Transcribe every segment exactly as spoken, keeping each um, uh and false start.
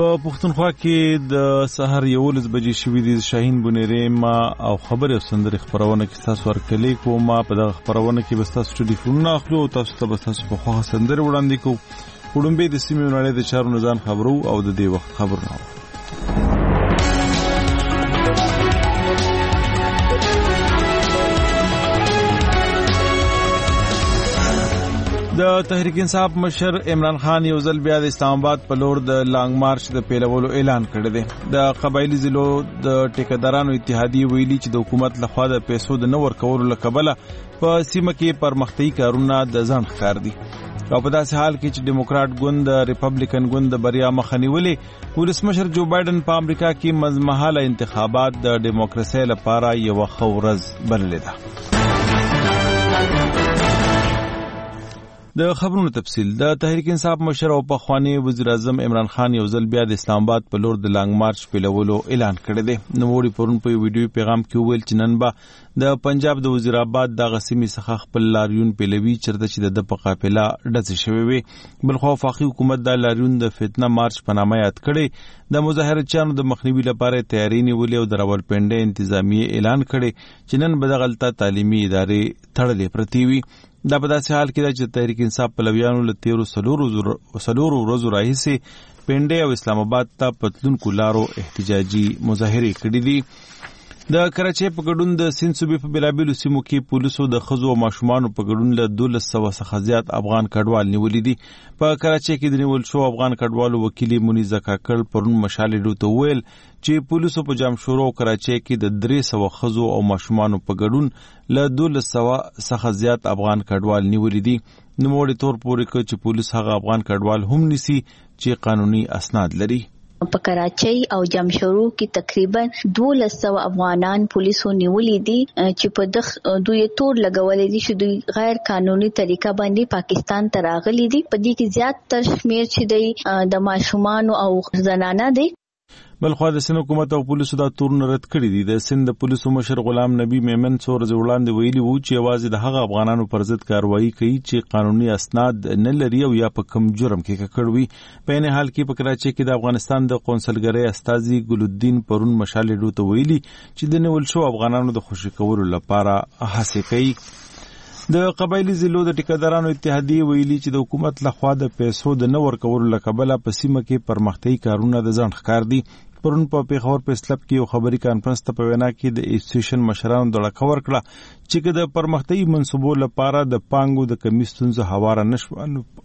په پښتونخوا کې د سحر یولس بجې شوې دي. شاهین بونیری ما او خبرې او سندرې خبرونه کې تاسو ورکلې کوم. په دغه خبرونه کې به تاسو ټلیفونونه اخلو او تاسو ته به تاسو په خوښه سندرې وړاندې کوو. وړاندې د سیمې نړۍ د چارو نظام خبرو او د دې وخت خبرونه. د تحریک انصاف مشر عمران خان یو ځل بیا د اسلام آباد په لور د لانګ مارچ د پیلولو اعلان کړی دی. د قبایلی ضلعو د ټیکدارانو اتحادیې ویلي چې د حکومت لخوا د پیسو د نه ورکولو له کبله په سیمه کې پرمختیایي کارونه د ځنډ ښکار دي او په داسې حال کې چې ډیموکراټ ګوند د ریپبلیکن ګوند د بریا مخه نیولې. ولسمشر جو بایدن په امریکا کې مزمحاله انتخابات د ډیموکراسۍ لپاره یوه ښه ورځ بللې ده. د خبرونو تفصیل. د تحریک انصاف مشر او پخوانی وزیر اعظم عمران خان یو ځل بیا د اسلام آباد په لور د لانګ مارچ پیلولو اعلان کړی دی. نوموړي پرون په ویډیو پیغام کې وویل چې نن به د پنجاب د وزیر آباد د غسیمې څخه خپل لاریون پیلوي چرته چې د په قافله ډزې شوې وي. بلخو وفاقي حکومت د لاریون د فتنه مارچ په نامه یاد کړی. د مظاهرچیانو د مخنیوي لپاره تیاری نیولې او د راولپنډۍ انتظامیې اعلان کړی چې نن به دغلته تعلیمي ادارې تړلې پرتې وي. دا په داسې حال کې ده چې تحریک انصاف پلویانو له تیرو څلورو ورځو راهیسې پنډۍ او اسلام آباد ته په تلونکو لارو احتجاجي مظاهرې کړي دي. د کراچۍ په ګډون د سیند صوبې په بېلابېلو سیمو کې پولیسو د ښځو او ماشومانو په ګډون له دولس سوه څخه زیات افغان کډوال نیولي دي. په کراچۍ کې د نیول شوو افغان کډوالو وکیلې منیزه کاکړ پرون مشال ریډیو ته وویل چې پولیسو په جامشورو او کراچۍ کې د درې سوه ښځو او ماشومانو په ګډون له دولس سوه څخه زیات افغان کډوال نیولي دي. نوموړي تور پورې کړ چې پولیس هغه افغان کډوال هم نیسي چې قانوني اسناد لري. په کراچۍ او جامشورو کې تقریبا دولس سوه افغانان پولیسو نیولي دي چې په دغه دوی تور لګولې دي چې دوی غیر قانوني طریقه باندې پاکستان ته راغلي دي. په دې کې زیات تر شمیر چې دی د ماشومان او زنانه دي. بلخوا د سند حکومت او پولیسو دا تورونه رد کړي دي. د سند د پولیسو مشر غلام نبی میمن څو ورځې وړاندې ویلي وو چې یوازې د هغه افغانانو پر ضد کاروایي کوي چې قانوني اسناد نه لري او یا په کم جرم کې ککړ وي. په عین حال کې په کراچۍ کې د افغانستان د قونسلګرۍ استازي ګلالدین پرون مشال ریډیو ته ویلي چې د نیول شوو افغانانو د خوشي کولو لپاره هڅې کوي. د قبایلی ضلعو د ټیکدارانو اتحادیې ویلي چې د حکومت لخوا د پیسو د نه ورکولو له کبله په سیمه کې پرمختیایي کارونه د ځنډ ښکار دي. پرون په پیښور پریس کلب کې یو خبري کانفرنس ته په وینا کې د ایسوسییشن مشرانو دړه ورکړه چې که د پرمختیایي منصوبو لپاره د پانګو د کمی ستونزه هواره نشوه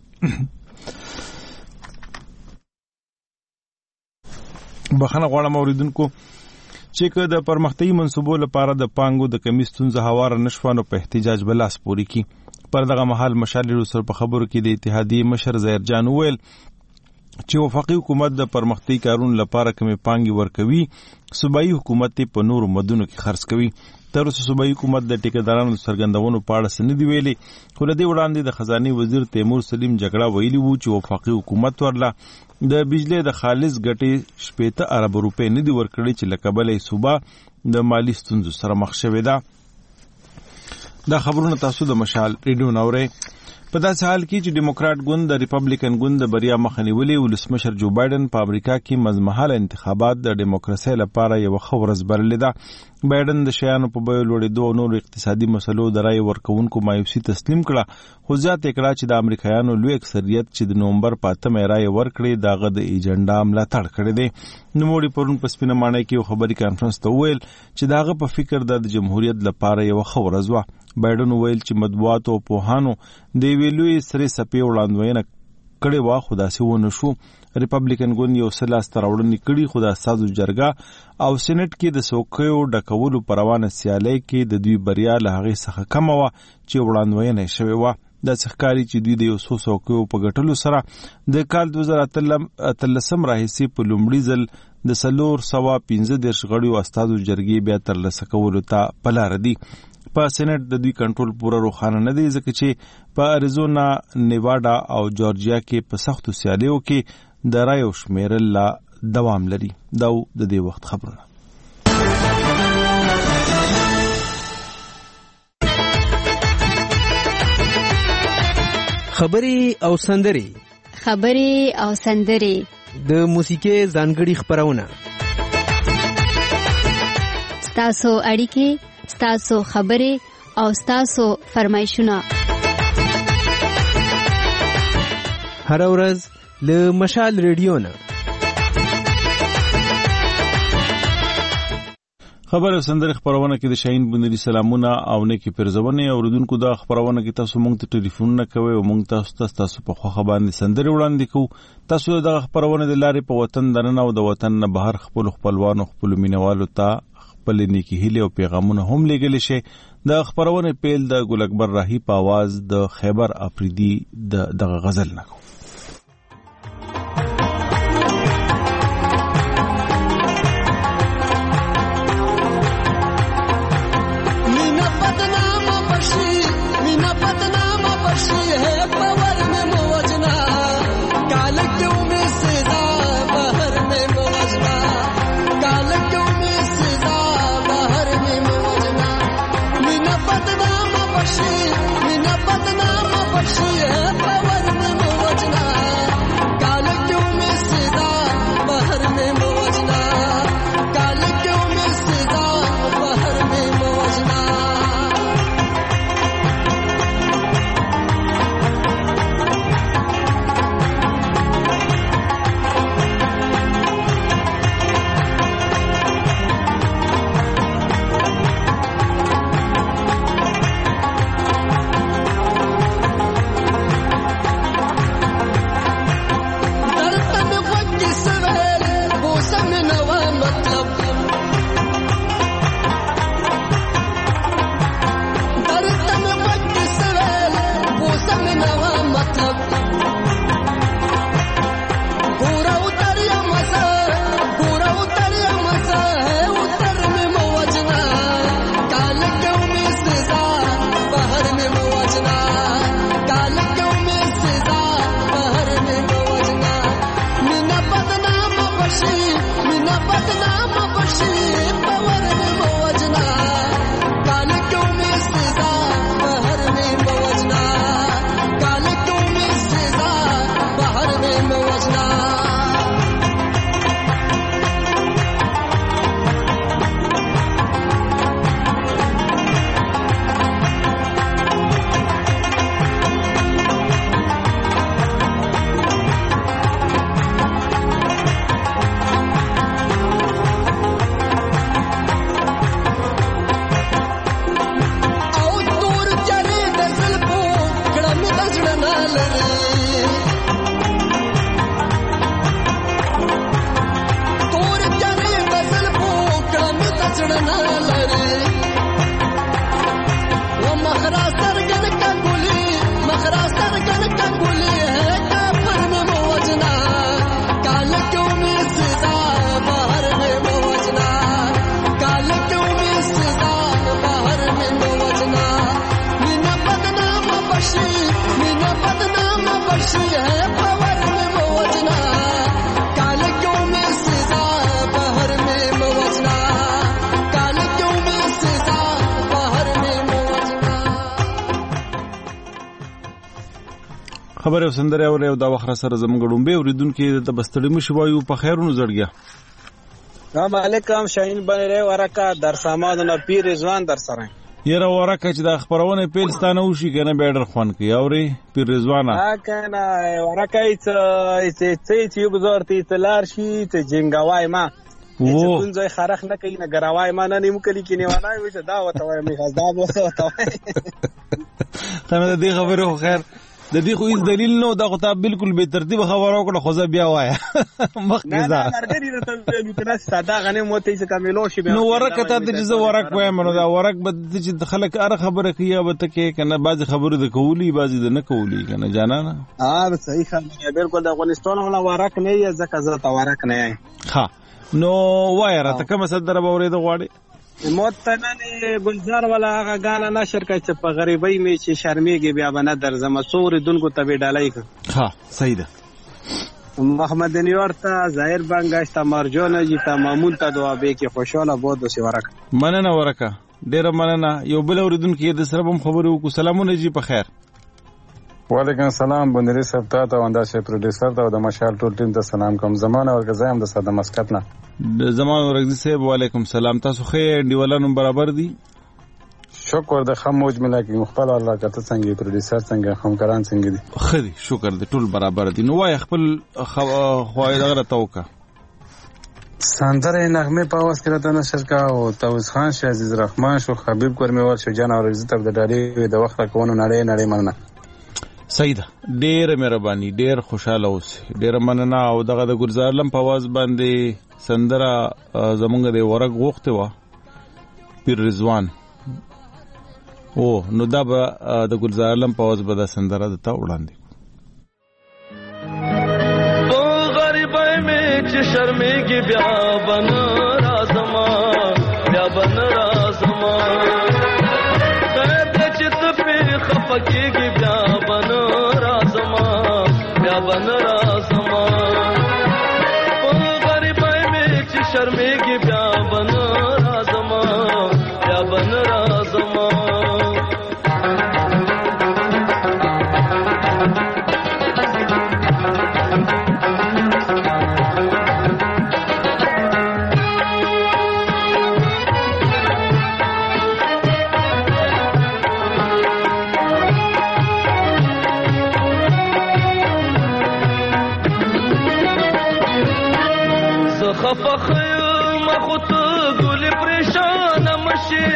بخښنه غواړم اوریدونکو چې که د پرمختیایي منصوبو لپاره د پانګو د کمی ستونزه هواره نشوه نو په احتجاج به لاس پورې کړي. پر دغه مهال مشال ریډیو په خبرو کې د اتحادیې مشر ظاهر جان وویل چې وفاقي حکومت د پرمختیایي کارونو لپاره کمې پانګې ورکوي، صوبایي حکومت په نورو مدونو کې خرڅ کوي. تر اوسه صوبایي حکومت د ټیکدارانو د څرګندونو په اړه څه نه دي ویلي، خو له دې وړاندې د خزانې وزیر تیمور سلیم جګړه ویلي وو چې وفاقي حکومت ورله د بجلی د خالص ګټې شپېته ارب روپۍ نه دي ورکړي چې له کبله یې صوبه د مالي ستونزو سره مخ شوې ده. دا خبرونه تاسو د مشال ریډیو نه اورئ. په داسې حال کې چې ډیموکراټ ګوند د ریپبلیکن ګوند د بریا مخه نیولې، ولسمشر جو بایدن په امریکا کې مزمحاله انتخابات د ډیموکراسۍ لپاره یوه ښه ورځ بللې ده. بایدن د شیانو په بیو لوړېدو او نورو اقتصادي مسلو د رایې ورکوونکو مایوسي تسلیم کړه، خو زیاته یې کړه چې د امریکایانو لوی اکثریت چې د نومبر په اتمه یې رایې ورکړې د هغه د ایجنډا ملاتړ کړی دی. نوموړي پرون په سپینه ماڼۍ کې یو خبري کانفرنس ته وویل چې د هغه په فکر د جمهوریت لپاره یوه ښه ورځ وه. بایدن وویل چې مطبوعاتو او پوهانو د یوې لویې سرې څپې وړاندوینه کړې وه، خو داسې ونه شو. ریپبلیکن ګوند یو څه لاسته راوړنې کړي، خو د استازو جرګه او سینټ کې د څوکیو ډکولو په روانه سیالۍ کې د دوی بریا له هغې څخه کمه وه چې وړاندوینه یې شوې وه. داسې ښکاري چې دوی د یو څو څوکیو په ګټلو سره د کال دوه زره اتلسم راهیسې په لومړي ځل د څلور سوه پنځه دېرش غړیو استازو جرګې بیا ترلاسه کولو ته په لاره دي. په سینټ د دوی کنټرول پوره روښانه نه دی، ځکه چې په اریزونا، نیواډا او جورجیا کې په سختو سیالیو کې د رایو شمیرل لا دوام لري. دا د دې وخت خبرونه. خبري او سندري خبري او سندري د موسیقي ځانګړي خپرونه، ستاسو اړیکې، ستاسو خبرې او ستاسو فرمایشونه هر ورځ له مشال ریډیو نه. خبر او سندره خبرونه کې د شاهین بندري سلامونه او نیکی پرزونه اوردونکو دا خبرونه کې تاسو مونږ ته ټلیفون نه کوي او مونږ تاسو ته تاسو په خوخه باندې سندره وړاندې کوو. تاسو دا خبرونه د لارې په وطن درنه او د وطن نه بهر خپل خپلوانو خپل مینوالو ته خپل نیکی هیله او پیغامونه هم لګل شي. دا خبرونه پیل د ګل اکبر راهی په आवाज د خیبر افریدي د دغه غزل نه خبر او سندره او له دا وخت سره زموږ ډومبه اوریدونکو د بستړی مشي وایو په خیرونو زړګیا. السلام علیکم شاهین بنره ورکا در سامان نه پیر رضوان در سره یره ورکه چې د خبرونه پیل ستانه وشي کنه بیډر خوان کی اوري پیر رضوانه ها کنه ورکه چې چې چې یو گزارتي تلار شي ته جنگوای ما وو څنګه ځای خرخ نه کوي نه ګراوای ما نه نیمه کلی کې نه ونای وي دا وته وای می خزدا بوته وته ته دې خبره خیر د دې خو هیڅ دلیل نو دا خو ته بالکل به ترتیب خبرو کړه خو ځا بیا وای مخکې ځه نه مرګري ته کنه ساده غنه موته چې کاملو شي نو ورکه ته د جزه ورک وای منو دا ورک بد چې خلک اره خبره کوي به ته کې کنه بعض خبرو د کولی بعض د نه کولی کنه جانا نه ها صحیح خبره بالکل د افغانستان ولا ورک نه یې ځکه زه ته ورک نه یم. ها نو وای را ته کوم صدر به ورې د غواړي موتنن گلزار والا هغه غانا نشر کړ چې په غریبۍ می چې شرمېږي بیا بنه درځم څور دونکو ته ډالای ک ها صحیح ده محمد نیور ته ظاهر بنگاش ته مرجان جی ته مامون ته دعا به کې خوشاله بود وسی ورک مننه ورکه ډیر مننه یو بل اوریدونکو د سره هم خبرو کو سلامونه جی په خیر وعلیکم السلام بندری صاحب ته او انداشه پروډوسر ته او د مشال ټول ټیم ته سلام کوم. زمانه ورګه هم د صد مسقط نه زمانه ورګه صاحب وعلیکم السلام. تاسو خې دیولانو برابر دي؟ شکر د خموج ملا کې مخبل الله کته څنګه پروډوسر څنګه همکاران څنګه دي؟ خدي شکر د ټول برابر دي. نو وای خپل خوای دغه توکا سندره نغمه په واس کې راته نشر کا او توس خان شه عزیز رحمان شو حبیب ګرمیوال شو جان او عزت د ډاډي د وخت کوونو نړۍ نړۍ مننه. سیده ډېر مهرباني ډېر خوشاله اوس ډېر مننه. او دغه د ګلزار لم په واز باندې سندره زمونږ د ورق غوښته و پیر رضوان او نو دا به د ګلزار لم په واز به د سندره د تا وړاندې او غریبای می چې شرمېږي بیا بن رازما بیا بن رازما ته چې ته په خپکیږي بیا بن رازما بیا بن رازما او غریبای می چې شرمېږي بیا بن رازما بیا بن رازما خفخیم خود گل پریشان مشی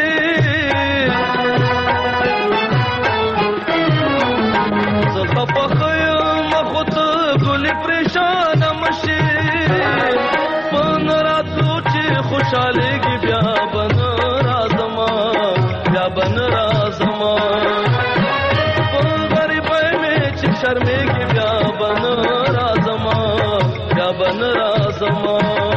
خفخیم خود گل پریشان مشی پن راتو چی خوشحالگی بیا بن رازما بیا بن رازما پن غریبای میں چی شرمگی بیا بن رازما بیا بن رازما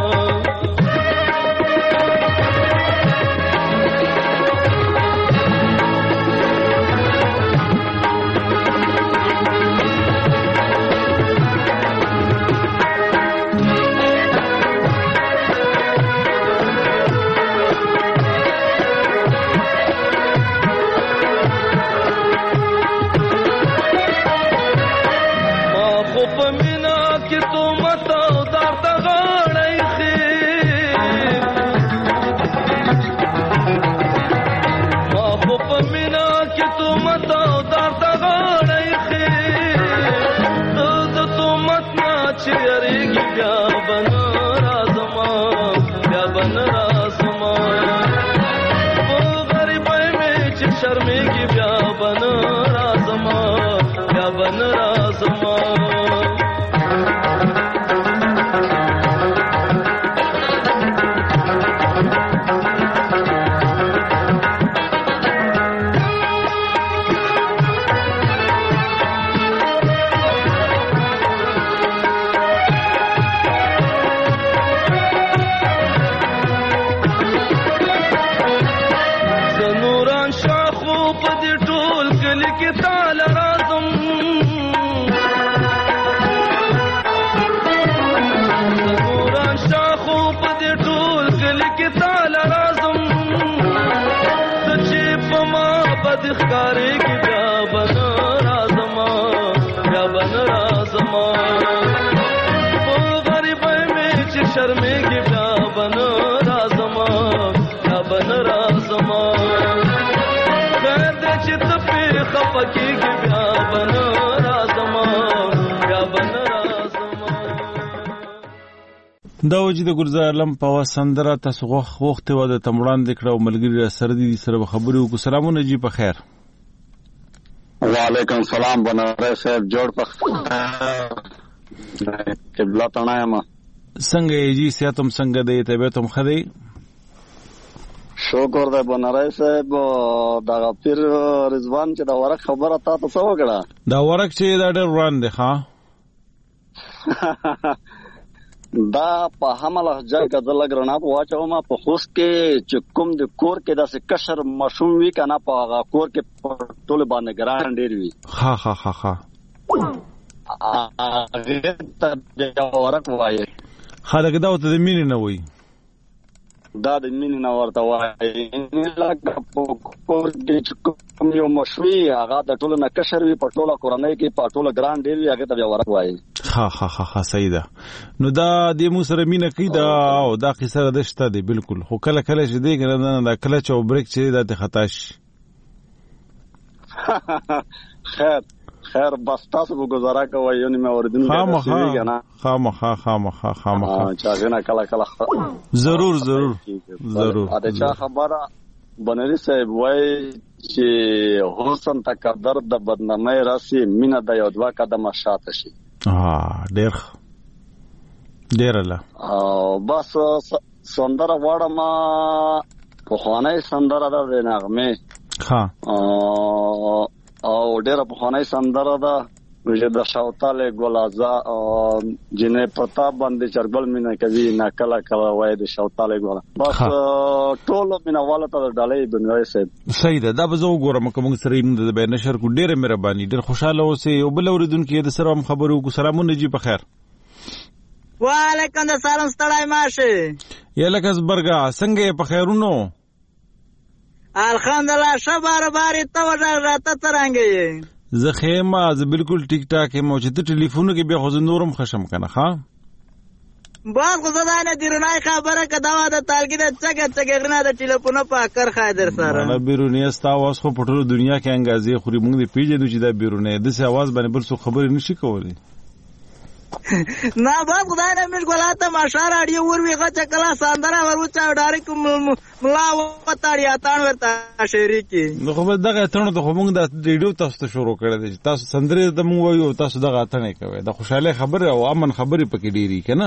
شرمېږي بیا بن رازما بیا بن رازما ښکارېږي بیا بن رازما بیا بن رازما او غریبای مې چې شرمېږي بیا بن رازما بیا بن رازما خیر دې چې ته پرې خفه کېږي بیا بن رازما بیا بن رازما. دا وجه د ګلزار لم په سندره تاسو وخت و د تمړان د کړه او ملګری سره دي سره خبرې وکړو. سلامونه جی په خیر. وعلیکم السلام بناره صاحب جوړ په قبله تنایم څنګه جی سیاتم څنګه دی طبيعتم خدي شکر ده بناره صاحب. دا پیر رضوان چې دا ورک خبره تاسو څه وکړه دا ورک چې دا ډېر روان دی ها دا په حمله ځای کې د لګرنا په واچو ما په خوست کې چې کوم د کور کې داسې کشر مشوم وی کنه په هغه کور کې ټول باندې ګران ډیر وی ها ها ها ها هغه ته د ورک وایي خلک دا ته د مینې نه وای دا د مینې نه ورته وایي لکه په کور کې چې کوم یو مشوي هغه د ټولو نه کشر وي په ټوله کورنۍ کې په ټوله ګران ډېر وي هغې ته بیا ورک وایي. ها ها ها ها صحیح ده. نو دا دې مو سره مینه کوي دا او دا قصه د شته دی بالکل، خو کله کله چې دی کنه دا کله چې او بریک چې دا ته خطا شي. خیر خیر بس تاسو به گزاره کوئ یعنی مې اوریدونکو ته رسیږي نه خامخا خامخا خامخا چې هغه کله کله ضرور ضرور ضرور. دا چا خبره بنری صاحب وای چې حسن تقدر د بدنامۍ راسي مینه د یو دوه قدمه شاته شي. ها ډېر ډېر الله او بس سندره غواړم په خوانای سندره د نغمه ها او ډېر په خوانای سندره ده چې د شاوتاله ګلازا جنې پتا باندې چرګل مینه کوي نه کله کله وای د شاوتاله ګل بس ټولو مینه والا ته ډالې بنوي سي. صحیح ده. دا به زه وګورم کوم سره یې د بیان نشر کو ډېر مهرباني ډېر خوشاله اوسې او بل اوریدونکو د سره خبرو کو سلامونه جی په خیر. وعلیکم السلام ستړی ماشه یا لکه زبرګه څنګه په خیرونو الحمدلله شبار باري ته راته ترانګي زه خیمه زه بالکل ټیک ټاک یم چې ته ټلیفون کې بیا خو زه نورم خشم کنه ها باز خو زه نه دیرونای خبره کدا و د تالګي د څنګه څنګه نه د ټلیفون په اکر خایدر سره نه بیرونی استا आवाज خو په ټول دنیا کې انګازې خوري موږ دې پیژنو چې دا بیرونی د څه आवाज باندې بل څه خبرې نشي کولای. نه باز خدای نه مش ګلاته ماشار اړیو ور ویغه چې کلا ساندره ورو چا ډایرک ملا وتاړیا تان ورته شهري کې نو خو دغه تنه د موږ د ریډیو تاسو ته شروع کړی دی تاسو سندرې د موږ وایو تاسو دغه اتنه کوي د خوشاله خبره او امن خبرې پکې ډیری کنه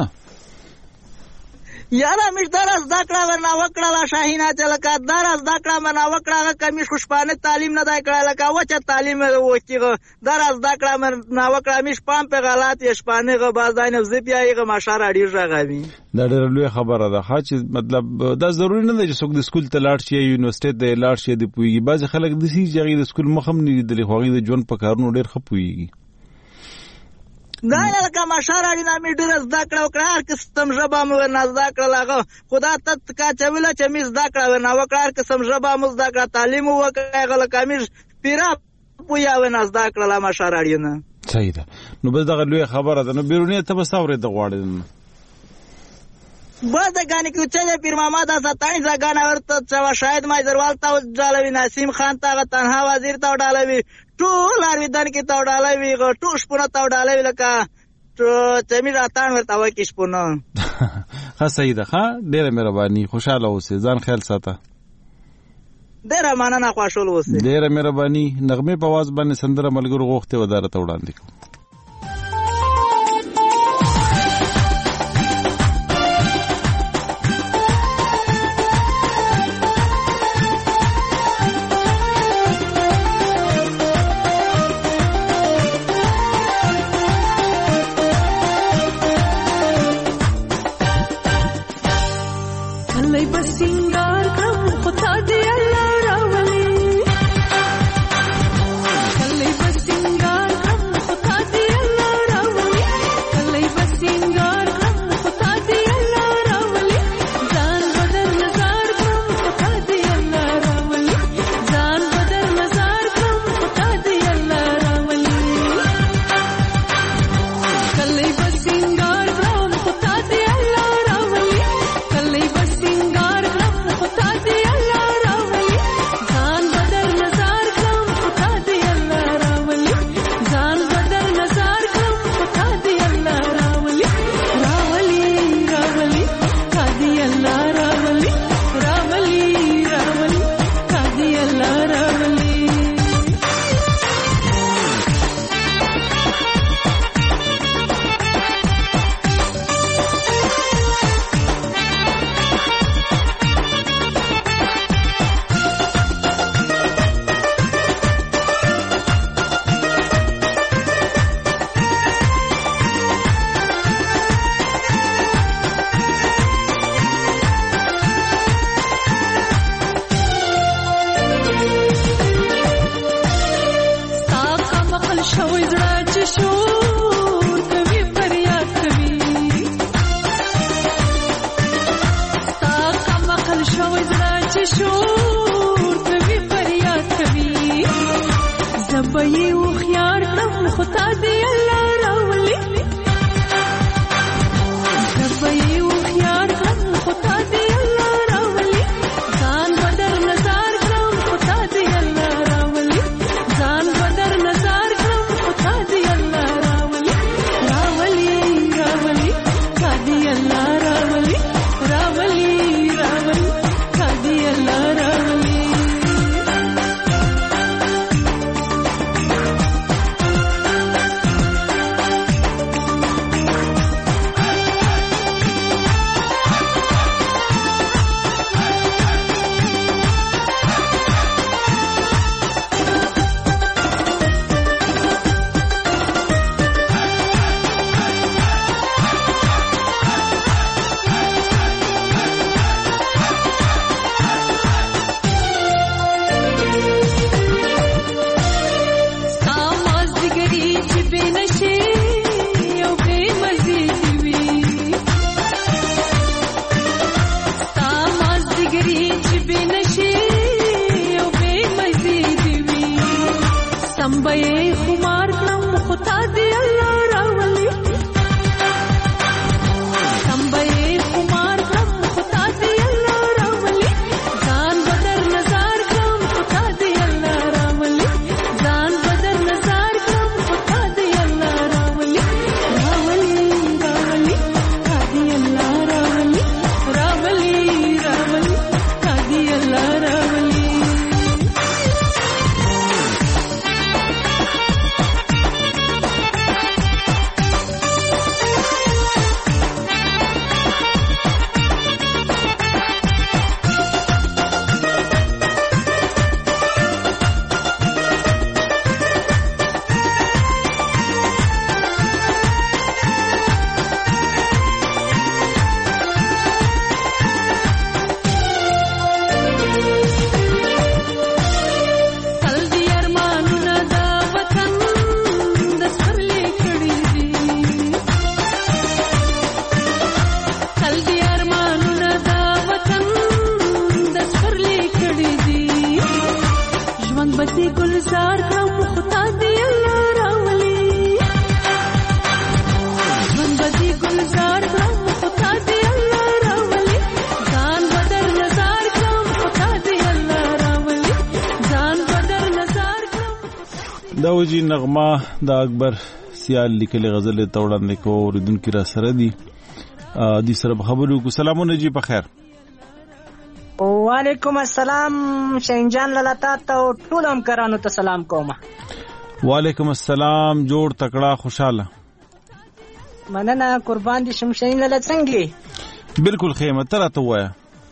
یاره مش درس دکړه ورنا وکړه لا شاهینا چلکا درس دکړه منا وکړه کمی خوشپانه تعلیم نه دای کړه لکه وچه تعلیم وکړه درس دکړه منا وکړه مش پام په غلط یشپانه غ بازاین زپیایغه ماشار اړیر راغوي. دا ډېر لوی خبره ده چې مطلب دا ضروری نه دی چې څوک د سکول ته لاړ شي یونیورسيټي ته لاړ شي د پویږي بعض خلک د سي چې د سکول مخم نه دي خو د ژوند په کارونو ډېر خپويږي. دا لکه ماشار اړینا می ډېر زده کړه وکړه قسم ژبه مو نه زده کړه لاغه خدا ته کا چویل چې می زده کړه نه وکړه قسم ژبه مو زده کړه تعلیم وکړه غل کامیش پیرا پویا و نه زده کړه لا ماشار اړینا. صحیح ده. نو بس دا لوی خبره ده نو بیرونی ته بس اورې د غواړي بس د غانې کې چې پیر محمد ستانی ځګان ورته چې شاید ما زروال ته ډالوي نسیم خان ته تنها وزیر ته ډالوي ټول ارویدان کې ته ډالوي ټول شپونه ته ډالوي لکه چې می راتان ورته وای کې شپونه. ها صحیح ده. ها ډېر مهرباني خوشاله اوسې ځان خیال ساته ډېر مننه خوشاله اوسې ډېر مهرباني. نغمه په आवाज باندې سندره ملګرو غوښته وداره ته وړاندې کوم. زبې او خيار کړم خدا دې الله راولي زبې او خيار کړم خدا دې الله راولي ځان بدر نظر کړم خدا دې الله راولي ځان بدر نظر کړم خدا دې الله راولي راولي راولي خدای الله راولي راولي راولي خدای الله راولي داوجی نغمه د اکبر سیال لیکلي غزل ته وړاندې کوو اوریدونکي را سره دي د سره خبرو کو سلامونه جی په خیر وعلیکم السلام شینجان لالتا ته ټول همکارانو ته سلام کوم وعلیکم السلام جوړ تکړه خوشاله مننه قربان دي شم شین لاله څنګه بالکل خیمه تر ته وایا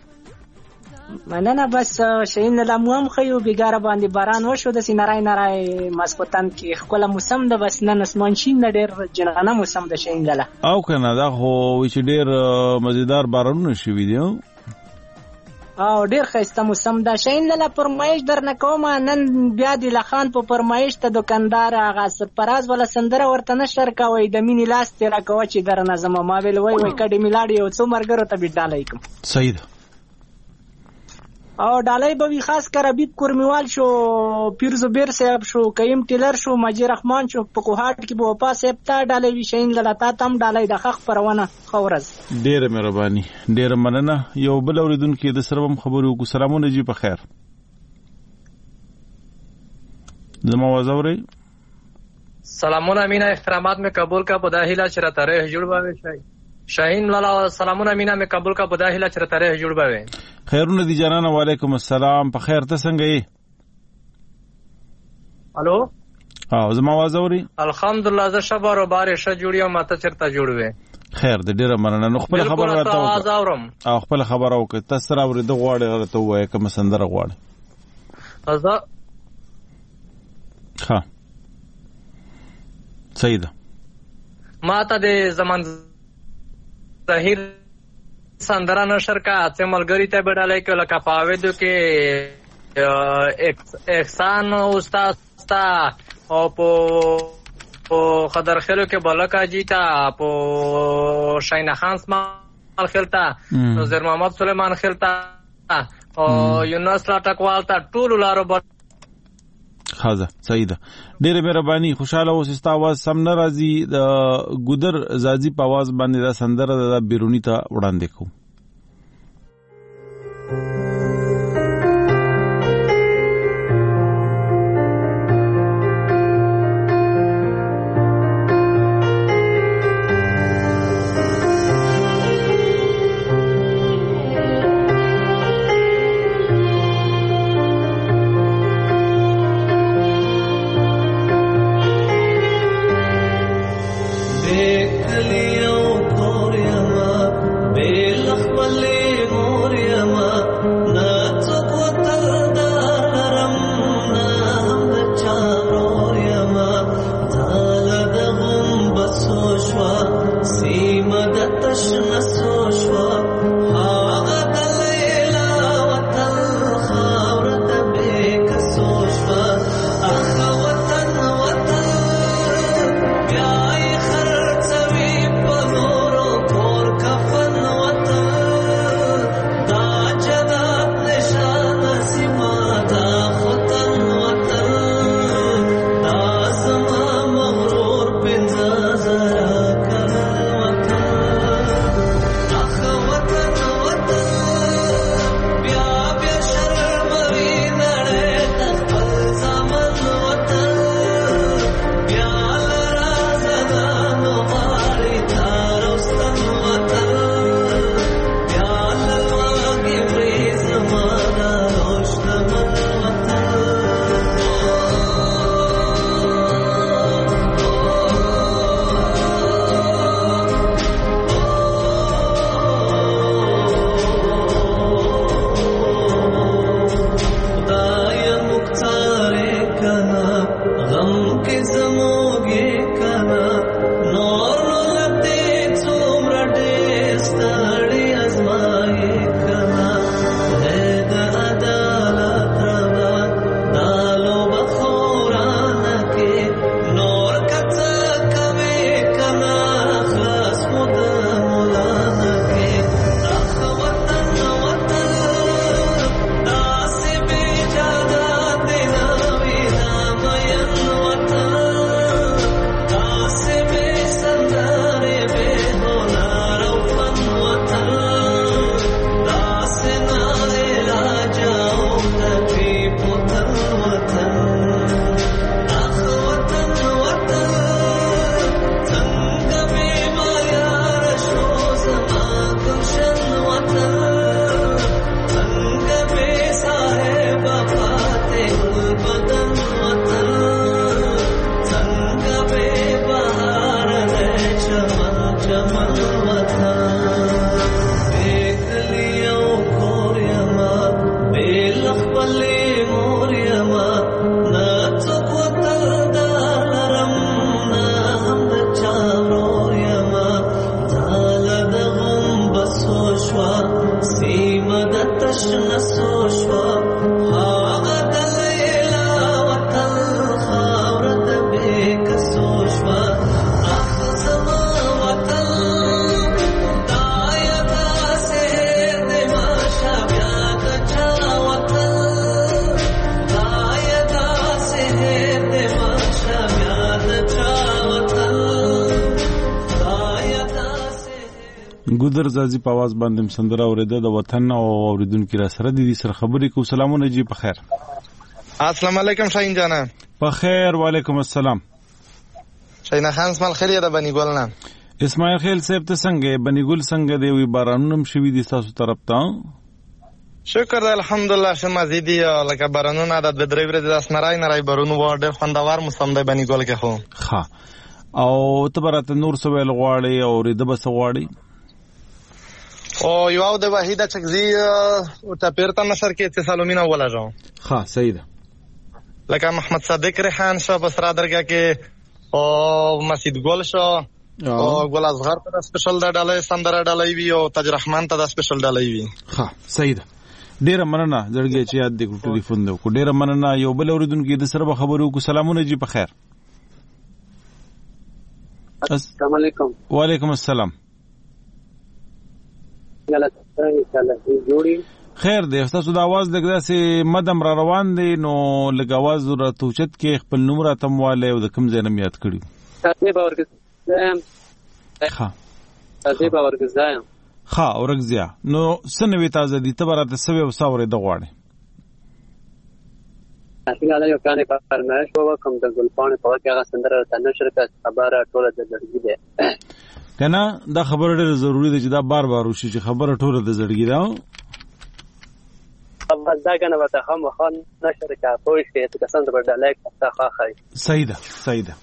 مننه بس شین لاله مو هم خيو بیګار باندې باران وشو د سینارای نارای ماسپتان کې خپل موسم د بس نن اسمان شین ډېر جنغانه موسم د شین لاله او کنه دا خو چې ډېر مزیدار بارانونه شوي دي او ډېر ښایسته موسم دا شین لاله پرمایش درنه کوم نن بیا د لخان په پرمایش ته دکاندار هغه سرپراز ولا سندره ورته نشر کوي د مینی لاس تیرا کوي چې درنه زما ما ویل وای وای کډی میلاډي او څو مرګرو ته بيډاله کوم صحیح ده او ډالۍ به وی خاص کر ابيب کورمیوال شو پیر زبیر صاحب شو قیم ټیلر شو مجید رحمان شو په کوهات کې به وپا صاحب ته ډالۍ وی شین لتا تم ډالۍ د خخ پرونه خورز ډیره مهرباني ډیره مننه یو بل اوریدونکو د سرهم خبرو کو سلامونه جی په خیر زما وزوري سلامونه مینا احترامات میں قبول کا بداهلا چر تاریخ جوړوي شي شاهین لالا سلامونه مینا میں قبول کا بداهلا چر تاریخ جوړوي خیرونه دي جانانه وعلیکم السلام په خیر ته څنګه یې الو او زما आवाज اوري الحمدلله ز شبر او بارش جوړیو ماته چرته جوړوي خیر د ډیره مننه نو خپل خبر راته आवाज اورم او خپل خبر او که تاسو را ورته غواړئ غلطه وایي کوم سندره غواړئ ازا ها صحیح ده ماته د زمان ظاهر سندره نشر کا اته ملګری ته بدلای کې لکه پاوېدو کې احسان استاد تا او په خضر خلو کې بلکا جیتا په شاین خان اسماعیل خلتا نظر محمد سلیمان خلتا او یونس لا ټکوال تا ټول لارو خازه صحیح ده. ډېره مهرباني. خوشاله اوس ستا आवाज سم نه راځي. د ګودر زازي په आवाज باندې دا سندره د بیرونی ته وړاندې کوم. ګودر زازي په आवाज باندې سندره اوریده د وطن او اوریدونکو را سره د دې سره خبرې کو. سلامونه جی په خیر. السلام علیکم شاهین جانا. په خیر. وعلیکم السلام. شاهین خان اسماعیل خیریه د بنی ګل نه. اسماعیل خیل صاحب ته څنګه بنی ګل څنګه دی وی بارانونم شوی دي تاسو طرف ته؟ شکر الحمدلله شمه زیدی لکه بارانونه د درې ورځې د اسنرای نه راي بارونو ډېر خوندور موسم دی بنی ګل کې. خو ها او ته برته نور څه ویل غواړي او رده بس غواړي؟ او یو د واحده چکزی او ته پیرته نشر کې اتصالومینه ولا جو. ها صحیح ده. لکه محمد صادق ریحان شو بسرا درګه کې او مسجد ګل شو او ګل اصغر ته سپیشل ډالۍ سندره ډالۍ وی او تاج رحمان ته سپیشل ډالۍ وی. ها صحیح ده. ډیره مننه زړګي چې یاد دې ټلیفون دې کو. ډیره مننه. یو بل اوریدونکو د سره خبرو کو. سلامونه جی په خیر. السلام علیکم. وعلیکم السلام. خیر دی تاسو د आवाज لګ داسې مدم را روان دی نو لګ आवाज را توچت کې خپل نوم را تمواله او د کوم ځای نه یاد کړی تاسو به ورګزایم ها تاسو به ورګزایم ها ورګزیا نو سنوي تازه دي ته برات سوي او ساورې د غواړي اصلي دا یو کانه په فرمایش وو کوم د ګلپانې په واقعه سندره ته نشر کا خبره ټوله د زړګي ده کنه دا خبره ډېره ضروری ده چې دا بار بار وشي چې خبره ټوله د زړګي ده بس دا کنه وته هم خان نشر کا پوښ کې ته څنګه بدلای کا خاخای صحیح ده صحیح ده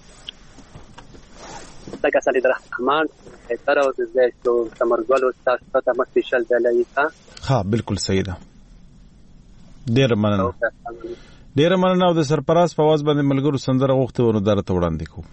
دا کسالي درحمان تر او د زیاتو تمرګل او تاسو ته مستشل دلای کا ها بالکل صحیح ده ډېر مننه ډېر مننه او د سرپراز په आवाज باندې ملګرو سندره غوښته ورو درته وړاندې کوم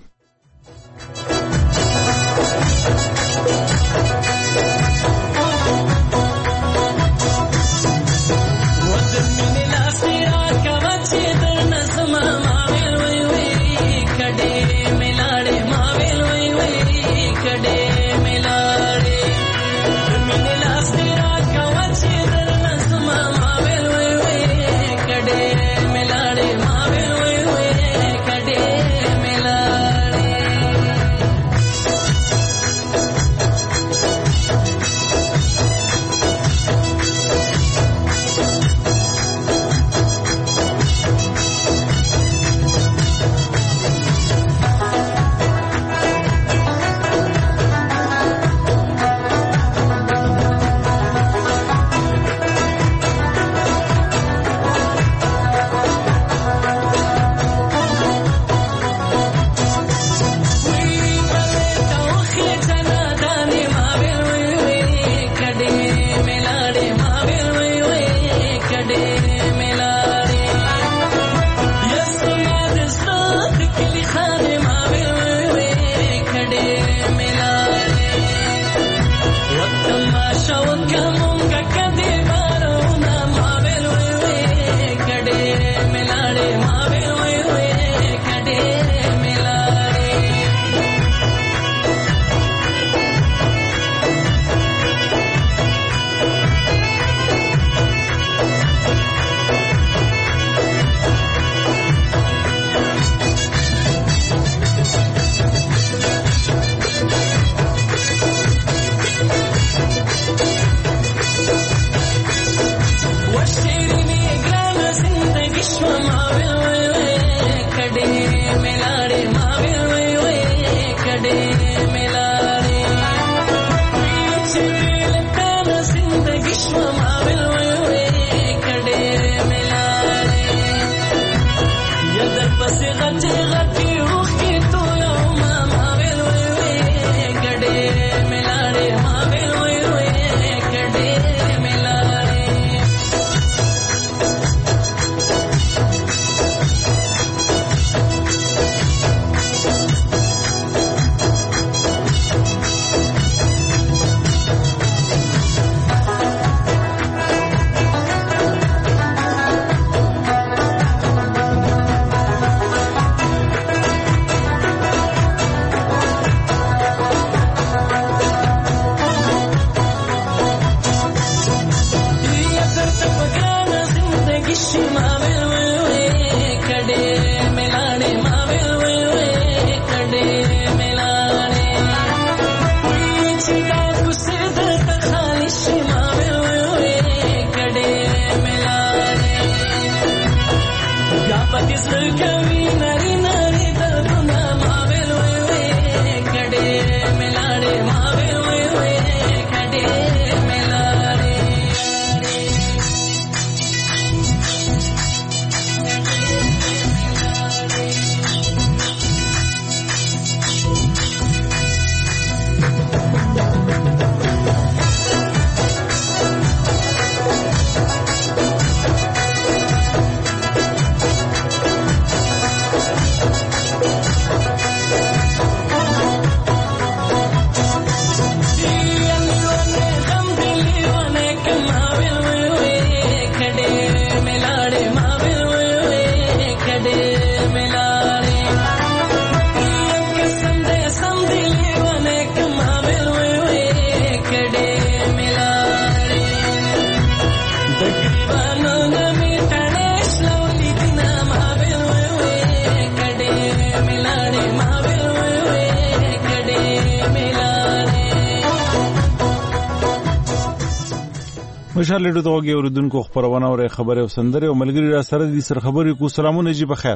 مشال ډېر توګه اوریدونکو خبرونه او خبره او سندره او ملګری را سره دي سر خبرې کو سلامونه جی بخیر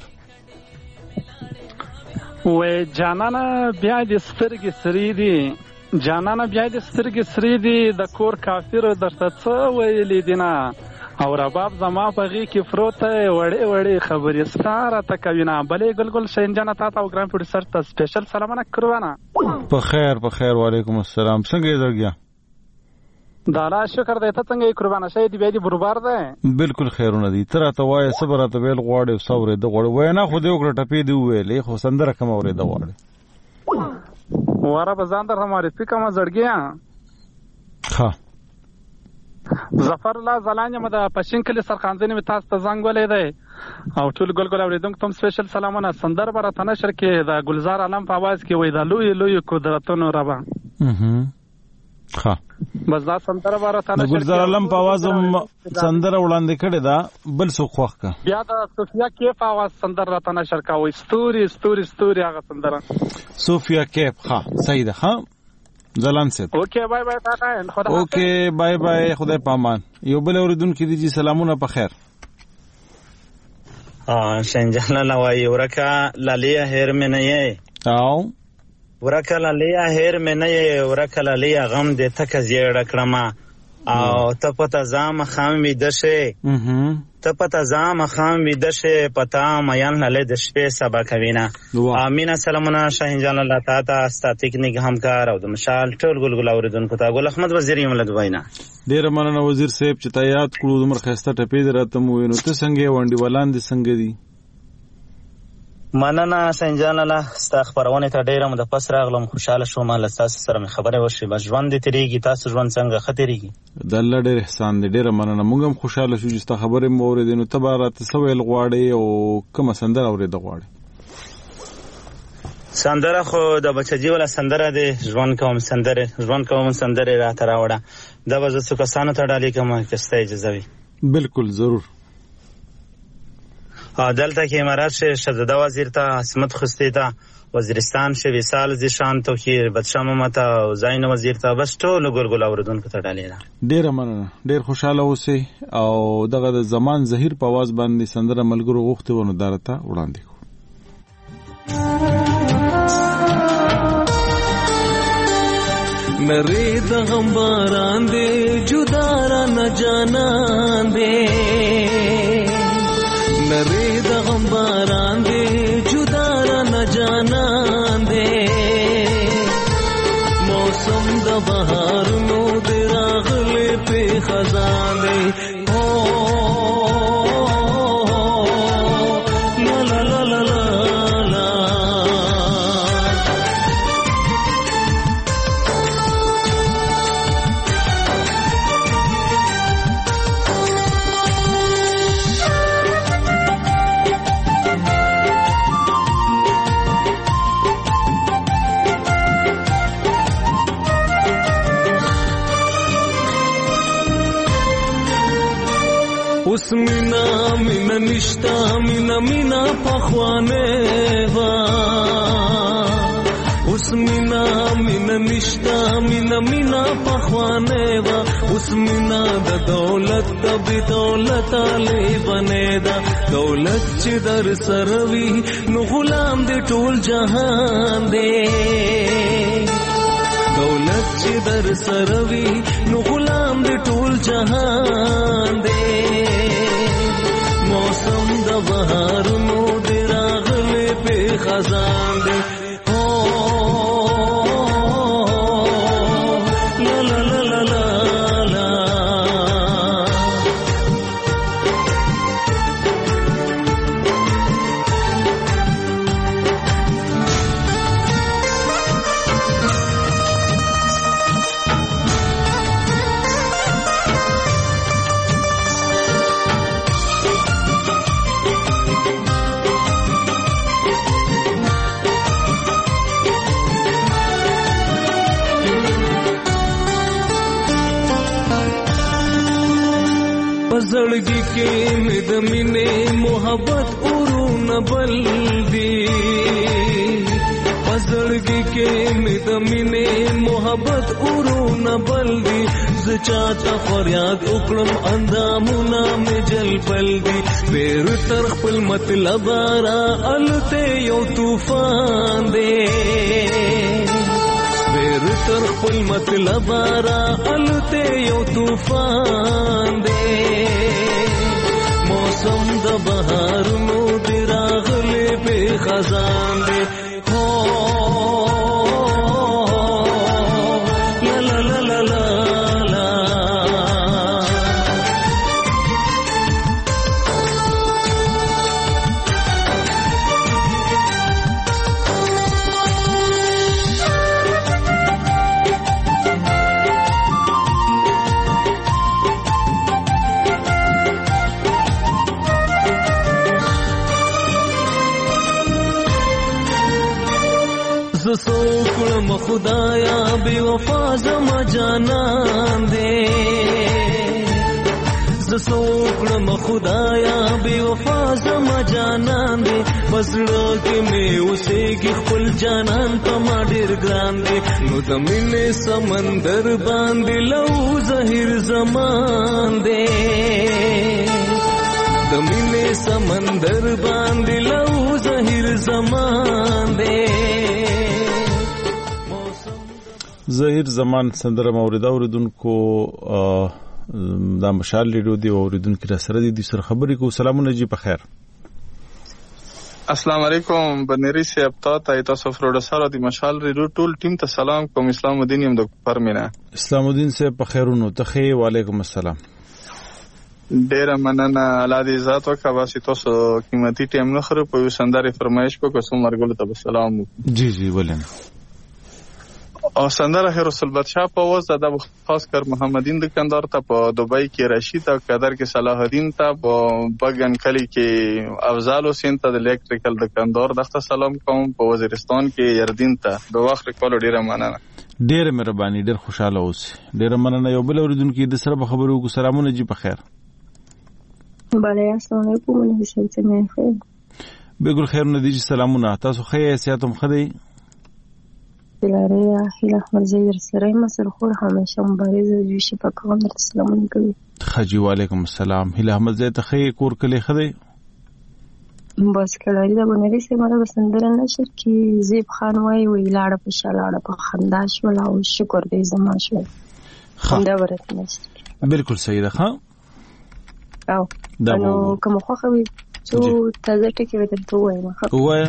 و جانانه بیا د سترګې سری دي جانانه بیا د سترګې سری دي د کور کافر درته څه ویلې دي نه او رباب زما په غي کې فروته وړې وړې خبرې ستاره ته کوي نه بلې ګلګل شین جانه تا او ګرام پروډوسر ته سپیشل سلامونه کروانه په خیر په خیر وعلیکم السلام څنګه درګیا دالا شکر دې ته څنګه قربانه شې دی به دې بربار ده بالکل خیرونه دي تر ته وای صبر ته ویل غواړې صبر دې غواړې وای نه خو دې وکړه ټپې دی ویلې خو سندره کوم اورې ده غواړې واره بزان در هماره فکر ما زړګیا ها ظفر الله زلانه مده پښین کلی سرخانځنی می تاسو ته زنګ ولې دی او ټول ګلګل اوریدونکو تم سپیشل سلامونه سندر برته نشر کې د گلزار علم په आवाज کې وای دا لوی لوی قدرتونو ربا اها ها بس دا سندر برته نشر د گلزار علم په आवाज سندر وړاندې کړي دا بل څه خوخ کا بیا د صوفیا کیف आवाज سندر راته نشر کا وای ستوري ستوري ستوري هغه سندر صوفیا کیف ها صحیح ده ها زلان سید اوکے بای بای کاکا خدا اوکے بای بای خدای پامان یو بل اوریدونکو دي سلامونه په خیر اه شنجان لوای ورکا لالیا هیر مې نه یې او ورکا لالیا هیر مې نه یې ورکا لالیا غم دې تک زیړ کړما او ته پته زام خام وې دشه ته پته زام خام وې دشه پتا میان لاله د شپې سبا کوینا امین سلامونه شاهین جان الله تعالی ستا تکنیک همکار او د مشال ټول ګلګل اوریدونکو ته ګل احمد وزیر یم لګ وینا ډیر مننه وزیر صاحب چې تا یاد کړو عمر خسته ټپې درته مو وینو ته څنګه وندي ولان دي څنګه دي مننه شاهین الله ستا خبرونه ته ډیر مده پس راغلم خوشاله شوم له تاسو سره خبره وشي بس ژوند دې تیریږي تاسو ژوند څنګه خطرېږي د الله ډیر احسان دې ډیر مننه موږ هم خوشاله شو چې ستا خبره مو اوریدنو ته بارات سویل غواړي او کوم سندره اورید غواړي سندره خو د بچجی ولا سندره دې ژوند کوم سندره ژوند کوم سندره را تر راوړه د وځو څه کسانو ته ډالې کوم کسته اجازه وي بالکل ضرور دلته کې امارات شه شهزاده وزیر ته عاصمت خستی ته وزیرستان شه وصال زیشان توخیر بدشاه محمد او زین وزیر ته بس ټول ګلګل اوردونکو ته ډالې ډیر مننه ډیر خوشاله اوسئ او دغه د زمان زهیر په आवाज باندې سندره ملګرو غوښته ونه دارته وړاندې کو نری د غم باران دې جدا را نه جانان دې نری د غم باران دې جدا را نه جانان دې موسم د بهار نو دې راغلې په خزان دې اوس مینا مینا نشتا مینا مینا پخوانه وا اوس مینا مینا نشتا مینا مینا پخوانه وا اوس مینا د دولت د بی دولت علی بنے دا دولت چې در سروي نو غلام دې ټول جهان دې دولت چې در سروي نو غلام دې ټول جهان دې موسم د بهار نو دې راغلې په خزان دې لا لا لا لا لا زړګي کې مې د مینې محبت اورونه بل دي زړګي کې مې د مینې محبت اورونه بل دي زه چاته فریاد وکړم اندامونه مې جل بل دي بیر تر خپل مطلب را الته یو طوفان دی بیر تر خپل مطلب را الته یو طوفان دی موسم د بهارونو دی راغلی به خزان دی سوکړم خدایا بے وفا زما جانان دے ز سوکړم خدایا بے وفا زما جانان دے پسړه کې مې اوسېږي خپل جانان په ما ډېر ګران دے نو د مینې سمندر باندې لو زهیر زمان دے د مینې سمندر باندې لو زهیر زمان دے ظاهر زمان سندره موریده اوریدونکو دا مشال لیدو دی اوریدونکو را سره دي سر خبرې کو سلامونه جی په خیر السلام علیکم بنری صاحب ته تاسو پروډوسر دی مشال ریډیو ټول ټیم ته سلام کوم اسلام الدین یم د پرمینا اسلام الدین صاحب په خیرونو ته وعلیکم السلام ډیر مننه الله دې عزت وکړي واسي تاسو قیمتي ټیم نه خره په سندره فرمایش کو کوم مرګلو ته سلام جی جی ولین او سندره هر رسول بادشاہ په وځ د خاص کر محمدین دکاندار ته په دوبۍ کې رشید او قدر کې صلاح الدین ته په بغن کلی کې افضل حسین ته د الکتریکل دکاندار دغه سلام کوم په وزیرستان کې یردین ته د وخت کول ډیره مننه ډیره مهرباني ډیر خوشاله اوسئ ډیره مننه یو بل اوریدونکو د سره خبرو کو سلامونه جی په خیر بله السلام علیکم ولې څنګه نه خیر بګل خیر نه دي سلامونه تاسو خیر حیثیتم خدای لاریا هیله احمد زیر سره مسر خور همیشه مبارزه جوشي په کوم سلامونه کوي خجی وعلیکم السلام هیله احمد زیر ته خیر کور کلی خدای بس کله دا بنري سي مره بسندره نشر کی زیب خان وای وی لاړه په شالاړه په خندا شو لا او شکر دې زما شو خندا ورته نشته بالکل صحیح ده ها او نو کوم خو خو څو تازه ټکی ورته وایم وای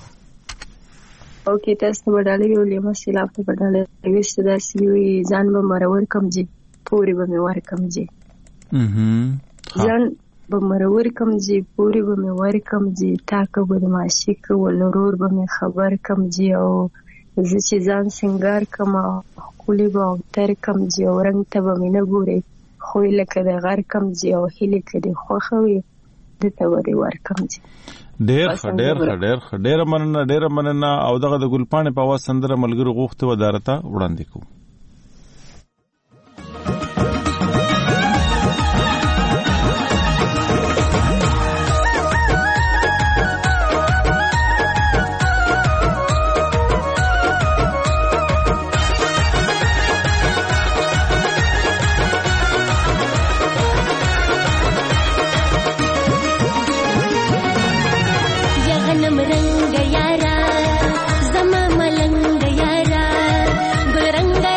او کې تاسو په ډالې ویلې ما سیلاب په ډالې وېست دا سی وی ځان به مرور کم جي پوری به مې ور کم جي ځان به مرور کم جي پوری به مې ور کم جي تاکه به ماشي کو ولرور به مې خبر کم جي او زه چې ځان سنگار کما خولي به تر کم جي او رنگ ته به مې نه ګوري خو لکه د غر کم جي او هلي کړي خو خوي د ته ور ور کم جي ډېر ډېر ډېر ډېر مننه ډېر مننه او دغه د ګلپانې په واس سندره ملګری غوښته ودارته وړاندې کوم रंग यारा जमा मलंग यारा गुल रंग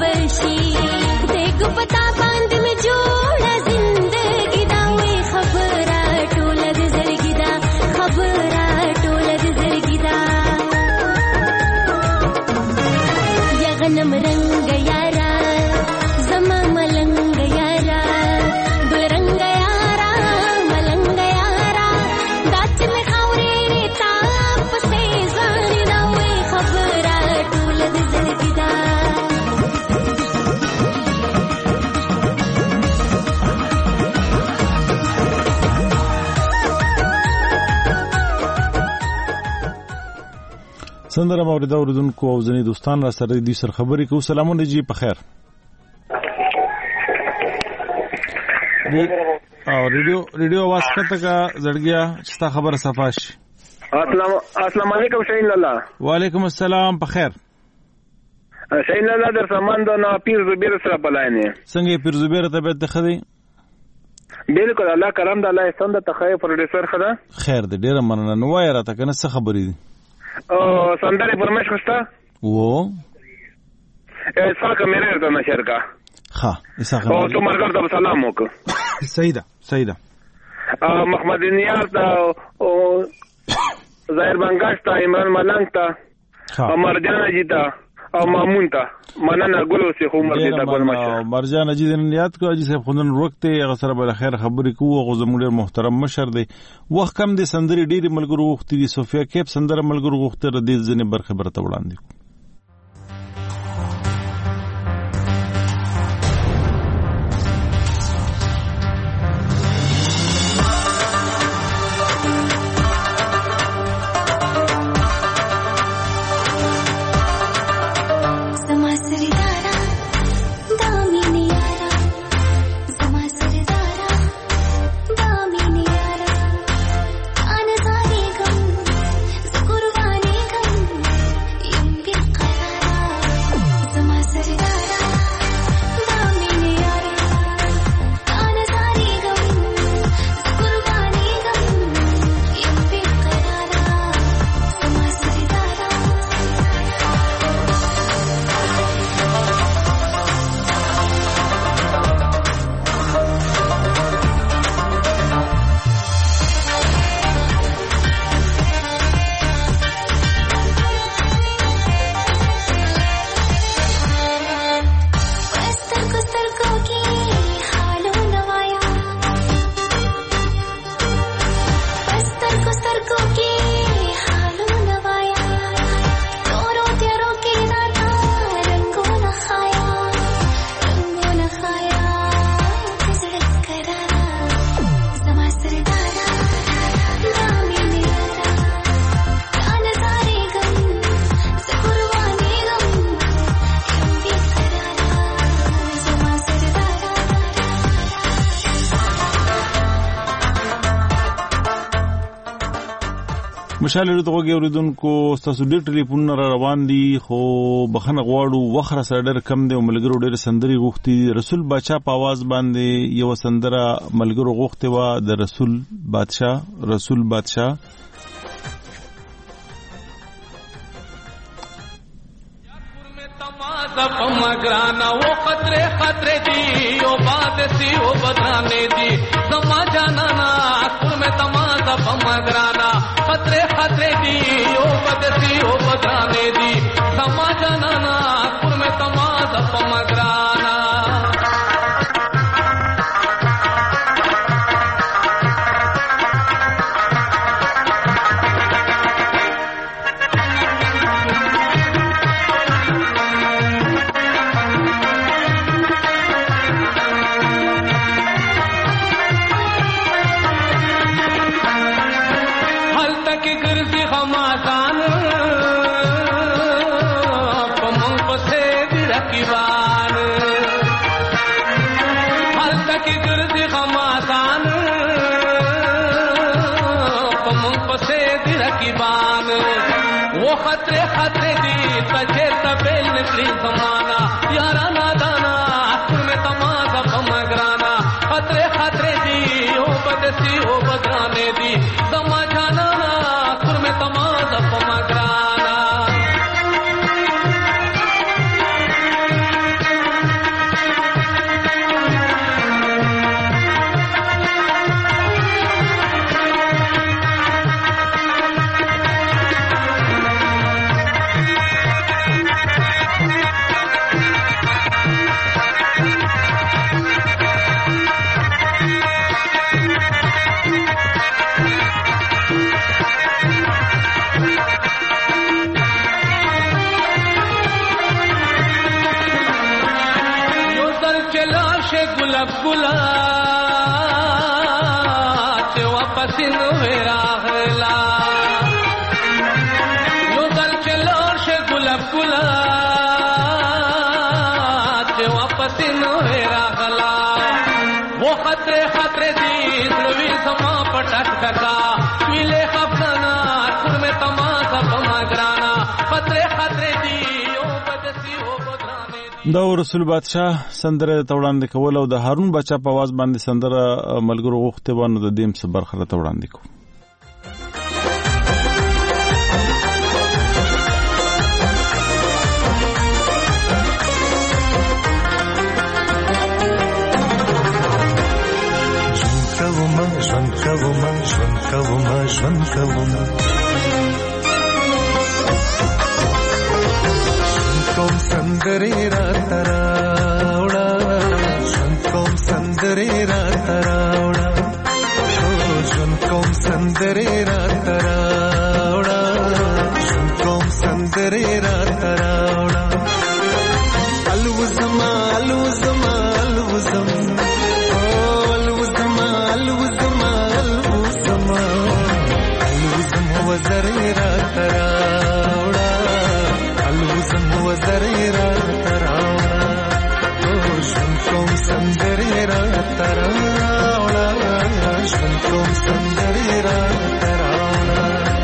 بشي دیګ پتا باندې مې جوړه زندګی دا وې خبره ټوله د زړګی دا خبره ټوله د زړګی دا یا غنم رنگ یارا زما ملنګ یارا برنګ یارا ملنګ یارا دات مې خاورې تا پسې ځان دا وې خبره ټوله د زړګی دا سندره موریده اوریدونکو او ځینې دوستان را سره دي سر خبرې کوو. سلامونه جی په خیر. او ریډیو ریډیو आवाज کته کا زړګیا چې تا خبره صفاش. السلام السلام علیکم شاهین لالا. وعلیکم السلام په خیر. شاهین لالا در سامان د نا پیر زبیر سره بلاینه. څنګه پیر زبیر ته به تخدي؟ بالکل الله کرم د الله ستند تخای پروډوسر خدا. خیر دې ډیره مننه. نو وای راته کنه څه خبرې دي؟ او سندره فرمایش خوستا و اسحاق میرر ته نشر کا ها اسحاق او تو مرګ ته سلام وک سیدا سیدا محمد نیاز ته او ظاهر بنگاش ته عمران ملنګ ته مرجان جی ته او مامون ته مننه ګلو سي خو مرګ ته ګل ماشه مرجان جی د نیات کو اجي صاحب خوندن وروکته هغه سره بل خیر خبرې کوو غو زموږ ډیر محترم مشر دی وخت کم دي سندري ډیر ملګرو وختي دي صوفیا کیپ سندره ملګرو وخت ر دې ځنه برخه برته وړاندې مشال ورته اوریدونکو تاسو ډېر ټلیفون را روان دي خو بخنه غواړو وخره سره ډېر کم دی او ملګرو ډېر سندري غوښتي رسول بادشاہ په आवाज باندې یو سندره ملګرو غوښتي وا د رسول بادشاہ رسول بادشاہ مگرانا وہ خطرے خطرے دی او بات سی او بدرانے دی سما جانا نا اکر میں تمازا مگرانا خطرے خطرے دی او بات سی او بدرانے دی سما جانا نا اکر میں تمازا مگرانا خطرے خطرے دی تجھے تبیل نکلی زمانہ یارا نادانا اکر میں تمازا بمگرانا خطرے خطرے دی او بدسی او بدرانے دی زما جانا اکر میں تمازا بمگرانا ګلاب ګلاب چې واپس نو راغلا نو دل چې لور شه ګلاب ګلاب چې واپس نو راغلا वो खतरे खतरे दी ध्रुवी समा पटक टका मिले खपना खुद में तमाशा बमगराना खतरे खतरे दी ओ बदसी हो गोदाने دا رسول بادشاہ سندره ته وړاندې کول او د هارون بچا په आवाज باندې سندره ملګرو غوښته ونه د دیم څخه برخه ته وړاندې کو ژوند کوم ژوند کوم ژوند کوم کوم سندري را تراوړه ژوند کوم سندري را تراوړه ژوند کوم سندري را تراوړه ژوند کوم سندري را تراوړه الوزما الوزما الوزما وزريرا تراوڑا الوزم وزريرا تراوڑا شنكم سندريرا تراوڑا شنكم سندريرا تراوڑا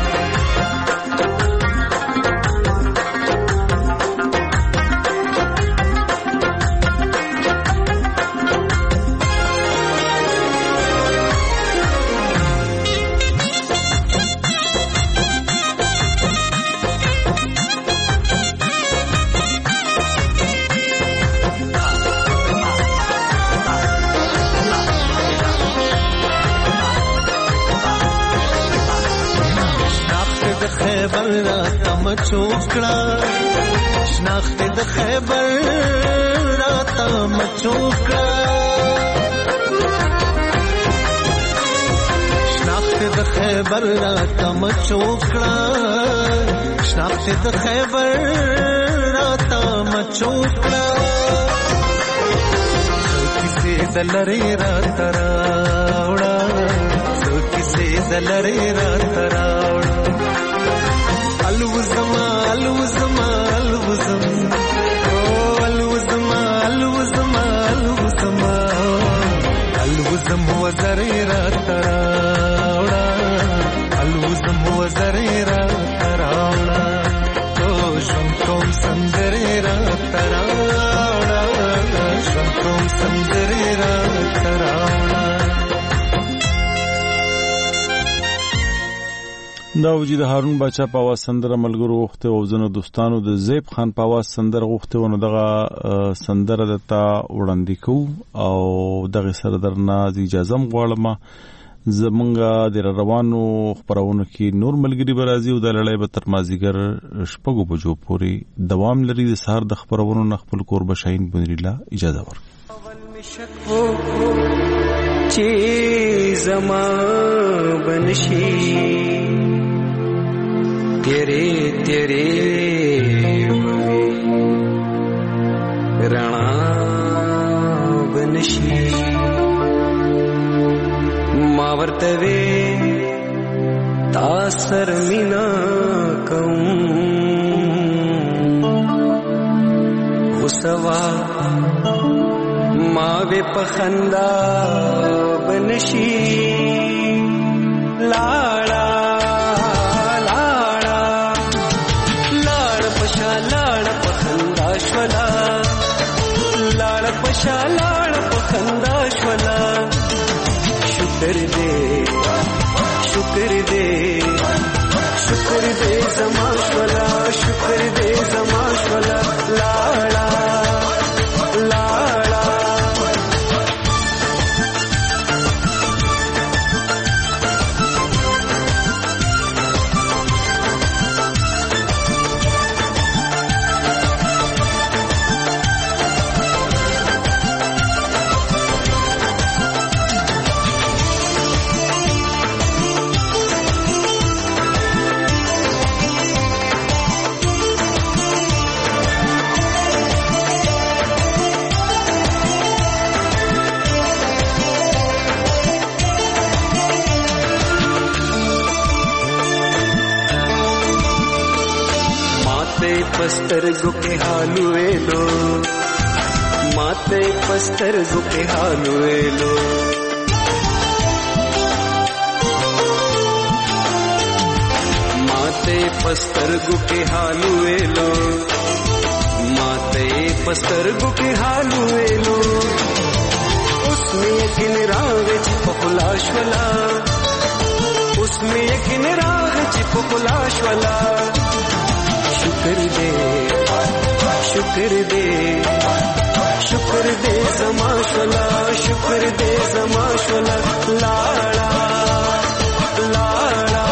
خیبر راته مچوکړه شناخت د خیبر راته مچوکړه شناخت د خیبر راته مچوکړه شناخت د خیبر راته مچوکړه کیسه دلری راته راوړه کیسه دلری راته راوړه الوزما الوزما الوزم الوزما الوزما الوزما الوزم وزريرا تراوڑا الوزم وزريرا تراوڑا شنكم سندريرا تراوڑا شنكم سندريرا تراوڑا دا وجود هارون بچا په आवाज سندره ملګرو وخته او زنه دوستانو د زیب خان په आवाज سندره وخته ونه دغه سندره دتا وړاندې کو او دغه سره درنه اجازه غواړم زمونږه د روانو خبرونو کې نور ملګری برازي او د لړۍ به تر مازیګر شپږو بجو پورې دوام لري د سهار د خبرونو نخپل کور بشاین بنریلا اجازه ورک چې زما بنشي तेरे तेरे राणा बनशी मावर्तवे तासर मीना कम हुसवा मावे पखंदा बनशी लाड़ा लाड़ पशा लाड़ पखंदा श्वला शुक्र दे शुक्र दे शुक्र दे जमाश्वला शुक्र दे जमाश्वला लाड़ा लाड़ा पस्तरगो के हालु वेलो माते पस्तरगो के हालु वेलो माते पस्तरगो के हालु वेलो माते पस्तरगो के हालु वेलो उसमें यकीन रावे चिपकुलाश्वला उसमें यकीन रावे चिपकुलाश्वला शुक्र दे शुक्र दे शुक्र दे समाश्वला शुक्र दे समाश्वला लाड़ा लाड़ा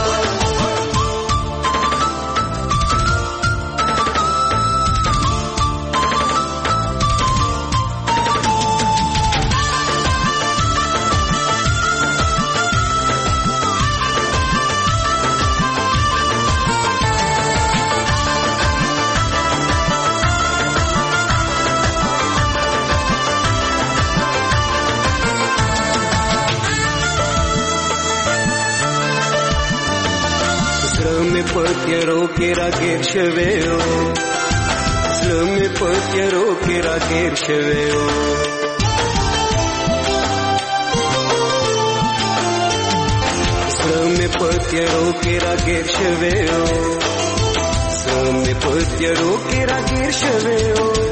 पत्यरो केरा गेर शवेओ स्लमे पत्यरो केरा गेर शवेओ स्लमे पत्यरो केरा गेर शवेओ स्लमे पत्यरो केरा गेर शवेओ